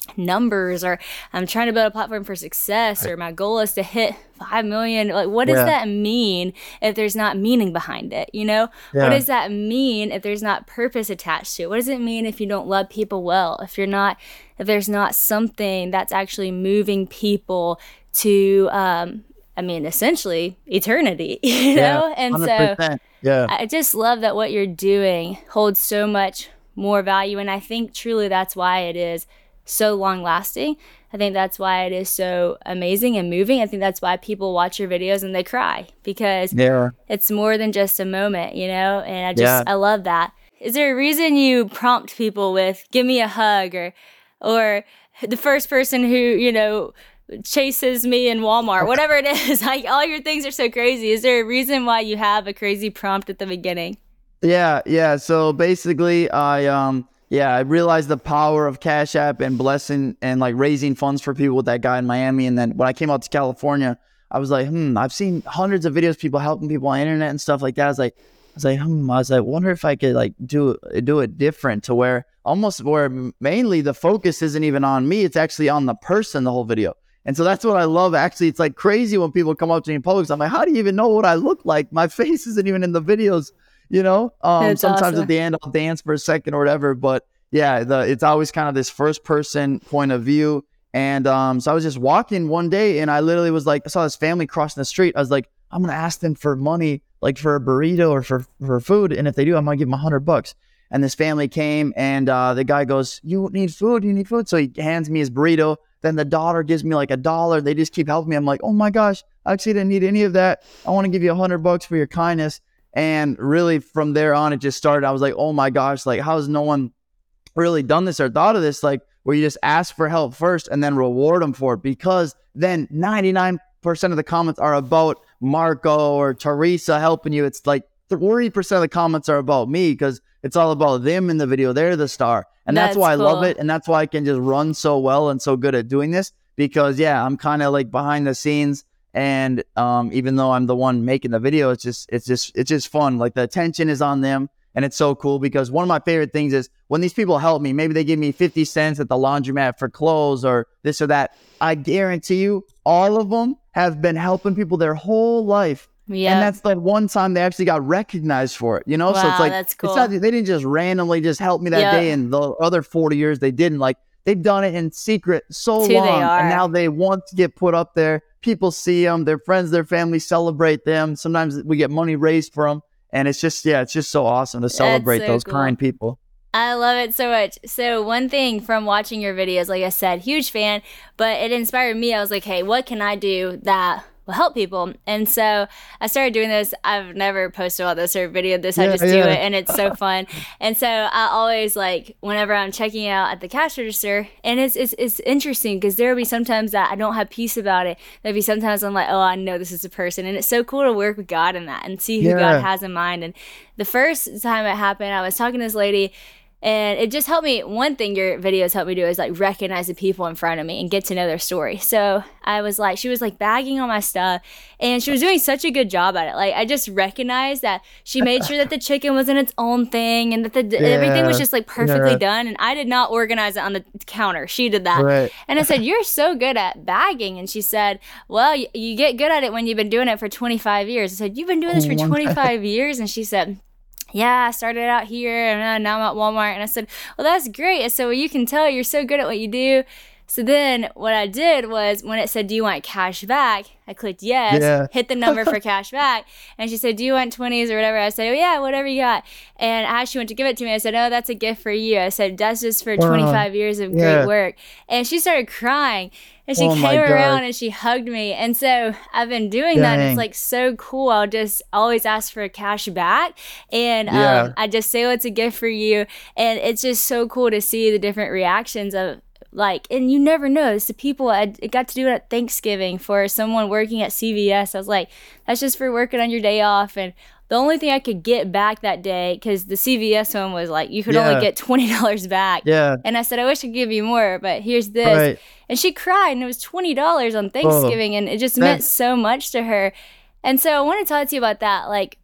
Speaker 1: numbers, or I'm trying to build a platform for success, or my goal is to hit five million. Like, what does
Speaker 2: Yeah.
Speaker 1: that mean if there's not meaning behind it? You know,
Speaker 2: Yeah.
Speaker 1: what does that mean if there's not purpose attached to it? What does it mean if you don't love people well? If you're not, if there's not something that's actually moving people to, um, I mean, essentially eternity, you know?
Speaker 2: Yeah.
Speaker 1: And
Speaker 2: one hundred percent.
Speaker 1: so
Speaker 2: Yeah.
Speaker 1: I just love that what you're doing holds so much more value. And I think truly that's why it is so long lasting. I think that's why it is so amazing and moving. I think that's why people watch your videos and they cry, because
Speaker 2: Yeah.
Speaker 1: it's more than just a moment, you know? And I just,
Speaker 2: Yeah.
Speaker 1: I love that. Is there a reason you prompt people with, give me a hug, or, or the first person who, you know, chases me in Walmart, whatever it is, like all your things are so crazy. Is there a reason why you have a crazy prompt at the beginning?
Speaker 2: Yeah, yeah. So basically, I um, yeah, I realized the power of Cash App and blessing and like raising funds for people with that guy in Miami. And then when I came out to California, I was like, hmm, I've seen hundreds of videos, people helping people on the internet and stuff like that. I was like, I was like, hmm, I was like, wonder if I could like do do it different, to where almost where mainly the focus isn't even on me, it's actually on the person, the whole video. And so that's what I love. Actually, it's like crazy when people come up to me in public. I'm like, how do you even know what I look like? My face isn't even in the videos, you know? Um,
Speaker 1: That's
Speaker 2: sometimes
Speaker 1: awesome.
Speaker 2: at the end, I'll dance for a second or whatever. But yeah, the, it's always kind of this first person point of view. And um, so I was just walking one day and I literally was like, I saw this family crossing the street. I was like, I'm going to ask them for money, like for a burrito or for, for food. And if they do, I'm going to give them a hundred bucks. And this family came and uh, the guy goes, you need food, you need food. So he hands me his burrito. Then the daughter gives me like a dollar. They just keep helping me. I'm like, oh my gosh, I actually didn't need any of that. I want to give you a hundred bucks for your kindness. And really from there on, it just started. I was like, oh my gosh, like how has no one really done this or thought of this? Like where you just ask for help first and then reward them for it. Because then ninety-nine percent of the comments are about Marco or Teresa helping you. It's like thirty percent of the comments are about me, because it's all about them in the video. They're the star. And that's,
Speaker 1: That's
Speaker 2: why
Speaker 1: cool.
Speaker 2: I love it. And that's why I can just run so well and so good at doing this, because yeah, I'm kind of like behind the scenes. And um, even though I'm the one making the video, it's just, it's just, it's just fun. Like the attention is on them. And it's so cool, because one of my favorite things is when these people help me, maybe they give me fifty cents at the laundromat for clothes or this or that. I guarantee you all of them have been helping people their whole life.
Speaker 1: Yeah.
Speaker 2: And that's the one time they actually got recognized for it, you know? So
Speaker 1: Wow,
Speaker 2: it's like,
Speaker 1: that's cool.
Speaker 2: it's not, they didn't just randomly just help me that
Speaker 1: Yep.
Speaker 2: day, and the other forty years they didn't. Like they've done it in secret so
Speaker 1: It's who they
Speaker 2: long,
Speaker 1: are.
Speaker 2: and now they want to get put up there. People see them, their friends, their family celebrate them. Sometimes we get money raised for them. And it's just, yeah, it's just so awesome to celebrate
Speaker 1: so
Speaker 2: those
Speaker 1: cool.
Speaker 2: kind people.
Speaker 1: I love it so much. So one thing from watching your videos, like I said, huge fan, but it inspired me. I was like, hey, what can I do that will help people? And so I started doing this. I've never posted about this or videoed this. I
Speaker 2: Yeah,
Speaker 1: just do
Speaker 2: yeah.
Speaker 1: it, and it's so fun. And so I always, like, whenever I'm checking out at the cash register, and it's it's, it's interesting because there will be sometimes that I don't have peace about it. There'll be sometimes I'm like, oh, I know this is a person. And it's so cool to work with God in that and see who
Speaker 2: Yeah.
Speaker 1: God has in mind. And the first time it happened, I was talking to this lady, and it just helped me. One thing your videos helped me do is like recognize the people in front of me and get to know their story. So I was like, she was like bagging on my stuff, and she was doing such a good job at it. Like I just recognized that she made sure that the chicken was in its own thing, and that the everything was just like perfectly
Speaker 2: Yeah.
Speaker 1: done. And I did not organize it on the counter. She did that.
Speaker 2: Right.
Speaker 1: And I said, you're so good at bagging. And she said, well, you, you get good at it when you've been doing it for twenty-five years. I said, you've been doing this for
Speaker 2: Oh my God.
Speaker 1: twenty-five years? And she said, yeah, I started out here and now I'm at Walmart. And I said, well, that's great. I said, well, you can tell you're so good at what you do. So then what I did was when it said, do you want cash back? I clicked yes,
Speaker 2: Yeah.
Speaker 1: hit the number for cash back. And she said, do you want twenties or whatever? I said, oh yeah, whatever you got. And as she went to give it to me, I said, oh, that's a gift for you. I said, that's just for
Speaker 2: Wow.
Speaker 1: twenty-five years of
Speaker 2: Yeah.
Speaker 1: great work. And she started crying. And she
Speaker 2: Oh my
Speaker 1: came around
Speaker 2: God.
Speaker 1: and she hugged me. And so I've been doing that. And
Speaker 2: Dang.
Speaker 1: it's like so cool. I'll just always ask for cash back. And um,
Speaker 2: Yeah.
Speaker 1: I just say, oh, it's a gift for you. And it's just so cool to see the different reactions of like, and you never know. It's the people, I got to do it at Thanksgiving for someone working at C V S. I was like, that's just for working on your day off. And the only thing I could get back that day, because the C V S one was like, you could
Speaker 2: Yeah.
Speaker 1: only get twenty dollars back.
Speaker 2: Yeah.
Speaker 1: And I said, I wish I could give you more, but here's this.
Speaker 2: Right.
Speaker 1: And she cried, and it was twenty dollars on Thanksgiving, and it just meant
Speaker 2: That's-
Speaker 1: so much to her. And so I want to talk to you about that. Like,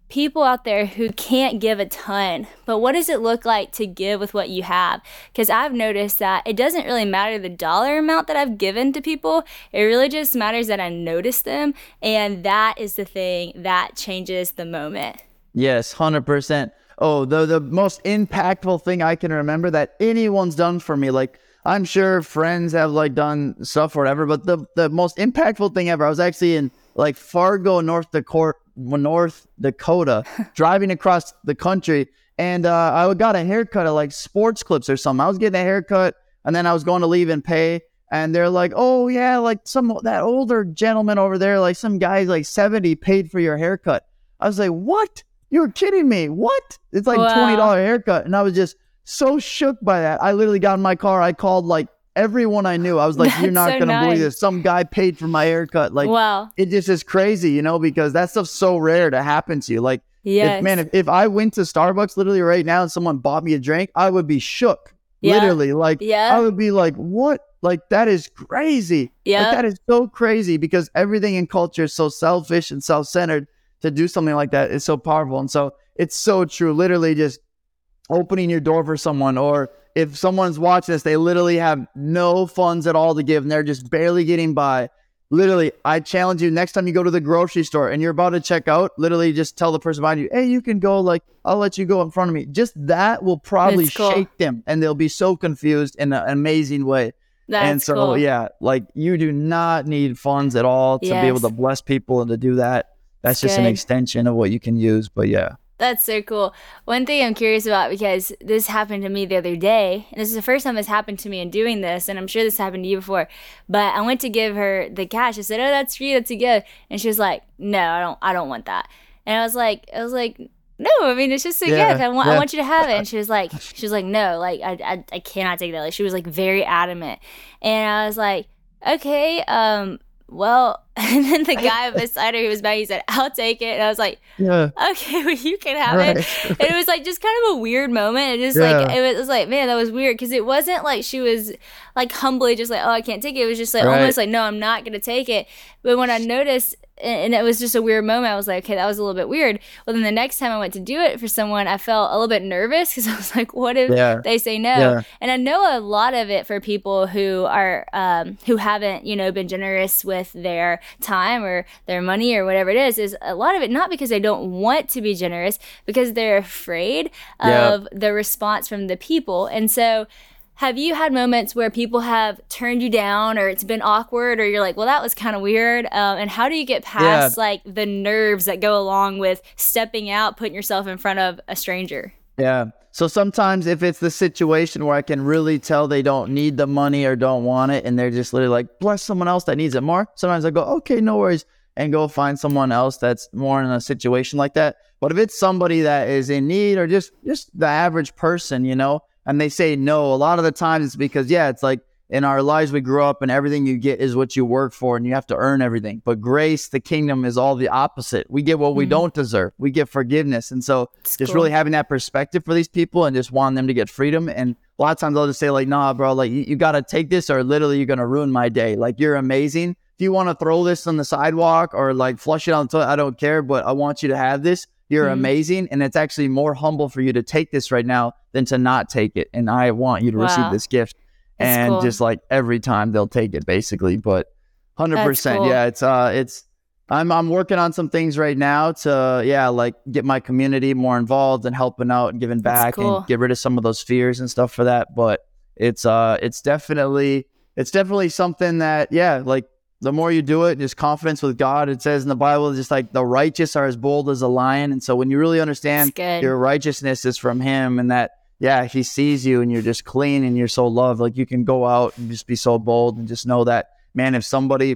Speaker 1: people out there who can't give a ton, but what does it look like to give with what you have? Because I've noticed that it doesn't really matter the dollar amount that I've given to people. It really just matters that I notice them, and that is the thing that changes the moment.
Speaker 2: Yes, one hundred percent. Oh, the the most impactful thing I can remember that anyone's done for me, like I'm sure friends have like done stuff or whatever, but the, the most impactful thing ever, I was actually in like Fargo, North Dakota, North Dakota, driving across the country, and uh, I got a haircut at like Sports Clips or something. I was getting a haircut, and then I was going to leave and pay, and they're like, "Oh yeah, like some that older gentleman over there, like some guy like seventy paid for your haircut." I was like, "What? You're kidding me? What? It's like
Speaker 1: Wow.
Speaker 2: twenty dollar haircut," and I was just so shook by that. I literally got in my car. I called like everyone I knew. I was like,
Speaker 1: That's
Speaker 2: "You're not
Speaker 1: so
Speaker 2: gonna
Speaker 1: nice.
Speaker 2: believe this. Some guy paid for my haircut." Like,
Speaker 1: Wow.
Speaker 2: it just is crazy, you know, because that stuff's so rare to happen to you. Like,
Speaker 1: Yes.
Speaker 2: if, man, if, if I went to Starbucks literally right now and someone bought me a drink, I would be shook.
Speaker 1: Yeah.
Speaker 2: Literally, like,
Speaker 1: Yeah.
Speaker 2: I would be like, "What? Like, that is crazy."
Speaker 1: Yeah.
Speaker 2: Like, that is so crazy because everything in culture is so selfish and self-centered. To do something like that is so powerful. And so it's so true. Literally just opening your door for someone, or if someone's watching this, they literally have no funds at all to give and they're just barely getting by. Literally, I challenge you, next time you go to the grocery store and you're about to check out, literally just tell the person behind you, "Hey, you can go, like, I'll let you go in front of me." Just that will probably
Speaker 1: That's cool.
Speaker 2: shake them, and they'll be so confused in an amazing way.
Speaker 1: That's
Speaker 2: and so,
Speaker 1: cool.
Speaker 2: yeah, like, you do not need funds at all to be able
Speaker 1: Yes.
Speaker 2: to bless people and to do that. That's just an
Speaker 1: Good.
Speaker 2: extension of what you can use. But yeah.
Speaker 1: That's so cool. One thing I'm curious about, because this happened to me the other day, and this is the first time this happened to me in doing this, and I'm sure this happened to you before, but I went to give her the cash. I said, "Oh, that's for you, that's a gift." And she was like, "No, I don't I don't want that." And I was like, I was like, "No, I mean, it's just a
Speaker 2: Yeah,
Speaker 1: gift. I want I
Speaker 2: yeah.
Speaker 1: want you to have it." And she was like, she was like, "No, like I I, I cannot take that." Like, she was like very adamant. And I was like, "Okay, um, well," and then the guy beside her who was buying, he said, "I'll take it." And I was like,
Speaker 2: Yeah.
Speaker 1: "Okay, well, you can have
Speaker 2: Right.
Speaker 1: it." And it was like just kind of a weird moment. It just
Speaker 2: Yeah.
Speaker 1: like it was, it was like, man, that was weird, because it wasn't like she was like humbly just like, "Oh, I can't take it." It was just like
Speaker 2: Right.
Speaker 1: almost like, "No, I'm not gonna take it." But when I noticed, and and it was just a weird moment, I was like, "Okay, that was a little bit weird." Well, then the next time I went to do it for someone, I felt a little bit nervous, because I was like, "What if
Speaker 2: Yeah.
Speaker 1: they say no?"
Speaker 2: Yeah.
Speaker 1: And I know a lot of it for people who are um, who haven't, you know, been generous with their time or their money or whatever it is, is a lot of it not because they don't want to be generous, because they're afraid
Speaker 2: Yeah.
Speaker 1: of the response from the people. And so, have you had moments where people have turned you down, or it's been awkward, or you're like, "Well, that was kind of weird"? Um, and how do you get past like the nerves that go along with stepping out, putting yourself in front of a stranger?
Speaker 2: Yeah. So sometimes if it's the situation where I can really tell they don't need the money or don't want it, and they're just literally like, "Bless someone else that needs it more," sometimes I go, "Okay, no worries," and go find someone else that's more in a situation like that. But if it's somebody that is in need, or just just the average person, you know, and they say no, a lot of the times it's because, yeah, it's like in our lives we grew up and everything you get is what you work for, and you have to earn everything. But grace, the kingdom, is all the opposite. We get what we
Speaker 1: Mhm.
Speaker 2: don't deserve. We get forgiveness. And so
Speaker 1: It's
Speaker 2: just
Speaker 1: cool.
Speaker 2: really having that perspective for these people and just wanting them to get freedom. And a lot of times I'll just say like, "Nah, bro, like you, you got to take this, or literally you're going to ruin my day. Like, you're amazing. If you want to throw this on the sidewalk or like flush it on the toilet, I don't care, but I want you to have this. You're
Speaker 1: Mhm.
Speaker 2: amazing. And it's actually more humble for you to take this right now than to not take it. And I want you to receive
Speaker 1: Wow.
Speaker 2: this gift."
Speaker 1: That's
Speaker 2: And
Speaker 1: cool.
Speaker 2: just like every time they'll take it basically. But one hundred percent.
Speaker 1: cool.
Speaker 2: Yeah, it's uh it's I'm I'm working on some things right now to yeah, like get my community more involved and helping out and giving
Speaker 1: That's
Speaker 2: back
Speaker 1: cool.
Speaker 2: and get rid of some of those fears and stuff for that. But it's uh it's definitely it's definitely something that, yeah, like the more you do it, just confidence with God. It says in the Bible, just like the righteous are as bold as a lion. And so when you really understand
Speaker 1: That's good.
Speaker 2: your righteousness is from him, and that, yeah, he sees you and you're just clean and you're so loved, like you can go out and just be so bold and just know that, man, if somebody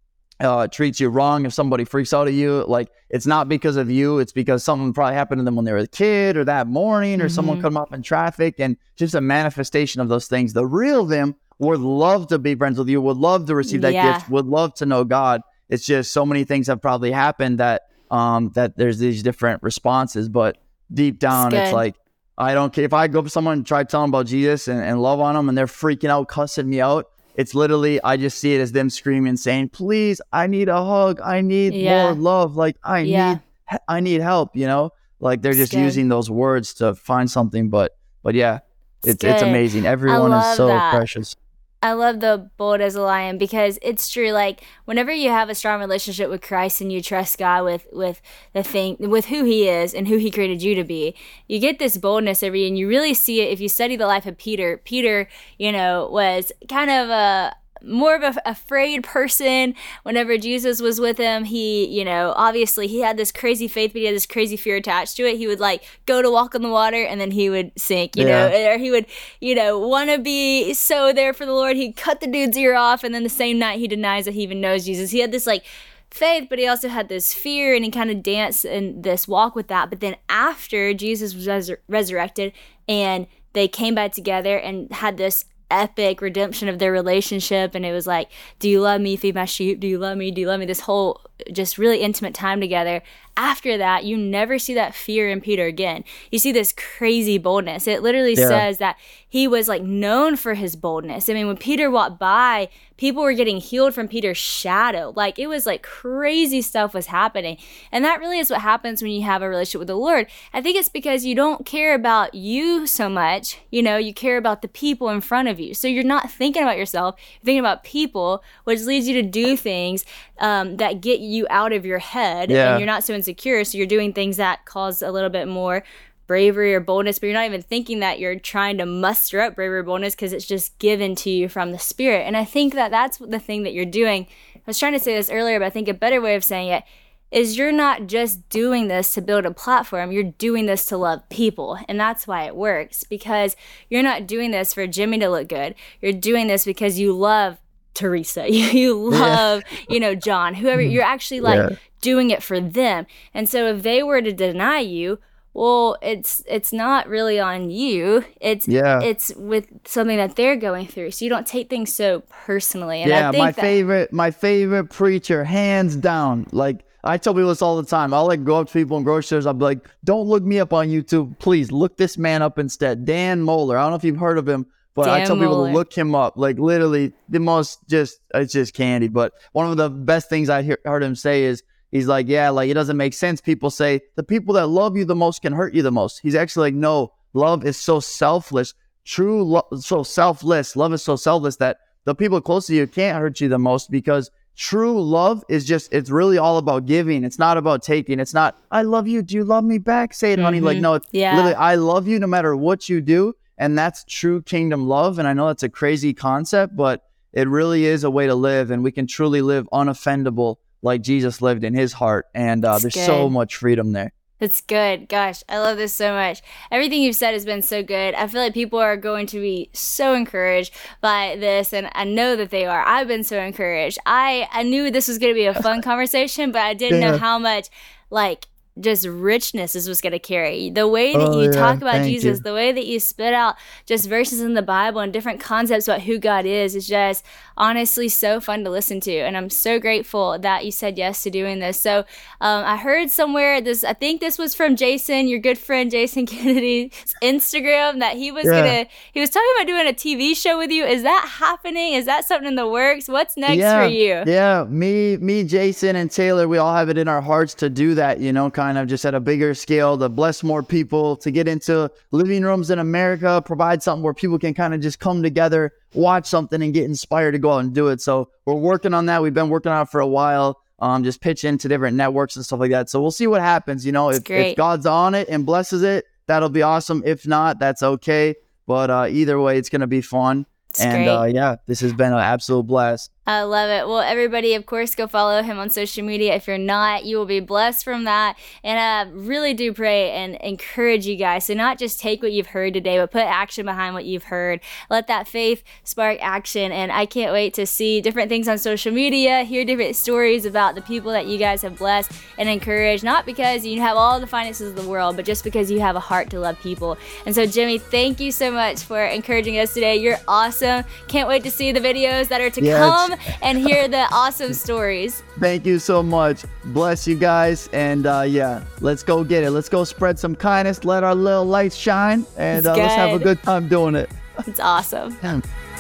Speaker 2: uh, treats you wrong, if somebody freaks out at you, like it's not because of you, it's because something probably happened to them when they were a kid or that morning, or someone
Speaker 1: Mhm.
Speaker 2: cut them off in traffic, and just a manifestation of those things. The real them would love to be friends with you, would love to receive that
Speaker 1: Yeah.
Speaker 2: gift, would love to know God. It's just so many things have probably happened that um that there's these different responses, but deep down
Speaker 1: That's
Speaker 2: it's
Speaker 1: good.
Speaker 2: like, I don't care if I go up to someone and try to tell them about Jesus and, and love on them and they're freaking out, cussing me out. It's literally, I just see it as them screaming, saying, "Please, I need a hug. I need
Speaker 1: Yeah.
Speaker 2: more love. Like, I
Speaker 1: Yeah.
Speaker 2: need I need help, you know, like they're just
Speaker 1: good.
Speaker 2: using those words to find something. But, but yeah,
Speaker 1: It's
Speaker 2: it's, it's
Speaker 1: good.
Speaker 2: amazing.
Speaker 1: I
Speaker 2: Everyone is
Speaker 1: love
Speaker 2: so
Speaker 1: that.
Speaker 2: precious.
Speaker 1: I love the bold as a lion because it's true. Like whenever you have a strong relationship with Christ and you trust God with with the thing with who He is and who He created you to be, you get this boldness over you, and you really see it if you study the life of Peter. Peter, you know, was kind of a more of a afraid person. Whenever Jesus was with him, he, you know, obviously he had this crazy faith, but he had this crazy fear attached to it. He would like go to walk on the water and then he would sink, you
Speaker 2: Yeah.
Speaker 1: know, or he would, you know, want to be so there for the Lord. He'd cut the dude's ear off, and then the same night he denies that he even knows Jesus. He had this like faith, but he also had this fear, and he kind of danced in this walk with that. But then after Jesus was resur- resurrected and they came back together and had this epic redemption of their relationship, and it was like, do you love me? Feed my sheep. Do you love me? Do you love me? This whole just really intimate time together. After that, you never see that fear in Peter again. You see this crazy boldness. It literally
Speaker 2: Yeah.
Speaker 1: says that he was like known for his boldness. I mean, when Peter walked by, people were getting healed from Peter's shadow. Like it was like crazy stuff was happening. And that really is what happens when you have a relationship with the Lord. I think it's because you don't care about you so much. You know, you care about the people in front of you. So you're not thinking about yourself, you're thinking about people, which leads you to do things um, that get you out of your head.
Speaker 2: Yeah.
Speaker 1: And you're not so insecure. So you're doing things that cause a little bit more bravery or boldness, but you're not even thinking that you're trying to muster up bravery or boldness because it's just given to you from the Spirit. And I think that that's the thing that you're doing. I was trying to say this earlier, but I think a better way of saying it is you're not just doing this to build a platform, you're doing this to love people. And that's why it works, because you're not doing this for Jimmy to look good. You're doing this because you love Teresa, you, you love, yeah. you know, John, whoever. You're actually like yeah. doing it for them. And so if they were to deny you, well, it's it's not really on you. It's
Speaker 2: yeah.
Speaker 1: it's with something that they're going through. So you don't take things so personally. And
Speaker 2: yeah,
Speaker 1: I think
Speaker 2: my
Speaker 1: that-
Speaker 2: favorite my favorite preacher, hands down. Like I tell people this all the time. I'll like go up to people in grocery stores. I'll be like, don't look me up on YouTube. Please look this man up instead. Dan Mohler. I don't know if you've heard of him, but
Speaker 1: Dan
Speaker 2: I tell people
Speaker 1: Mohler.
Speaker 2: to look him up. Like literally the most just, it's just candy. But one of the best things I hear, heard him say is, he's like, yeah, like it doesn't make sense. People say the people that love you the most can hurt you the most. He's actually like, no, love is so selfless. True love, so selfless. Love is so selfless that the people close to you can't hurt you the most, because true love is just, it's really all about giving. It's not about taking. It's not, I love you. Do you love me back? Say it, honey.
Speaker 1: Mm-hmm.
Speaker 2: Like, no, it's
Speaker 1: Yeah.
Speaker 2: literally, I love you no matter what you do. And that's true kingdom love. And I know that's a crazy concept, but it really is a way to live. And we can truly live unoffendable like Jesus lived in his heart. And uh, there's
Speaker 1: good.
Speaker 2: so much freedom there.
Speaker 1: That's good. Gosh, I love this so much. Everything you've said has been so good. I feel like people are going to be so encouraged by this, and I know that they are. I've been so encouraged. I, I knew this was going to be a fun conversation, but I didn't
Speaker 2: Yeah.
Speaker 1: know how much, like, just richness this was going to carry. The way that
Speaker 2: Oh,
Speaker 1: you
Speaker 2: yeah.
Speaker 1: talk about
Speaker 2: Thank
Speaker 1: Jesus,
Speaker 2: you.
Speaker 1: the way that you spit out just verses in the Bible and different concepts about who God is, is just honestly so fun to listen to. And I'm so grateful that you said yes to doing this. So um, I heard somewhere this, I think this was from Jason, your good friend Jason Kennedy's Instagram, that he was
Speaker 2: Yeah.
Speaker 1: gonna, he was talking about doing a T V show with you. Is that happening? Is that something in the works? What's next
Speaker 2: yeah,
Speaker 1: for you?
Speaker 2: Yeah, me, me, Jason, and Taylor, we all have it in our hearts to do that, you know, kind of just at a bigger scale, to bless more people, to get into living rooms in America, provide something where people can kind of just come together, watch something, and get inspired to go out and do it. So we're working on that. We've been working on it for a while, um, just pitch into different networks and stuff like that. So we'll see what happens. You know, if,
Speaker 1: great.
Speaker 2: if God's on it and blesses it, that'll be awesome. If not, that's okay. But uh, either way, it's going to be fun.
Speaker 1: It's
Speaker 2: and
Speaker 1: great.
Speaker 2: uh, yeah, this has been an absolute blast.
Speaker 1: I love it. Well, everybody, of course, go follow him on social media. If you're not, you will be blessed from that. And I really do pray and encourage you guys to not just take what you've heard today, but put action behind what you've heard. Let that faith spark action. And I can't wait to see different things on social media, hear different stories about the people that you guys have blessed and encouraged, not because you have all the finances of the world, but just because you have a heart to love people. And so, Jimmy, thank you so much for encouraging us today. You're awesome. Can't wait to see the videos that are to
Speaker 2: Yeah,
Speaker 1: come and hear the awesome stories.
Speaker 2: Thank you so much. Bless you guys. And uh, yeah, let's go get it. Let's go spread some kindness. Let our little lights shine. And
Speaker 1: It's
Speaker 2: uh, let's have a
Speaker 1: good.
Speaker 2: good time doing it.
Speaker 1: It's awesome.
Speaker 2: Yeah.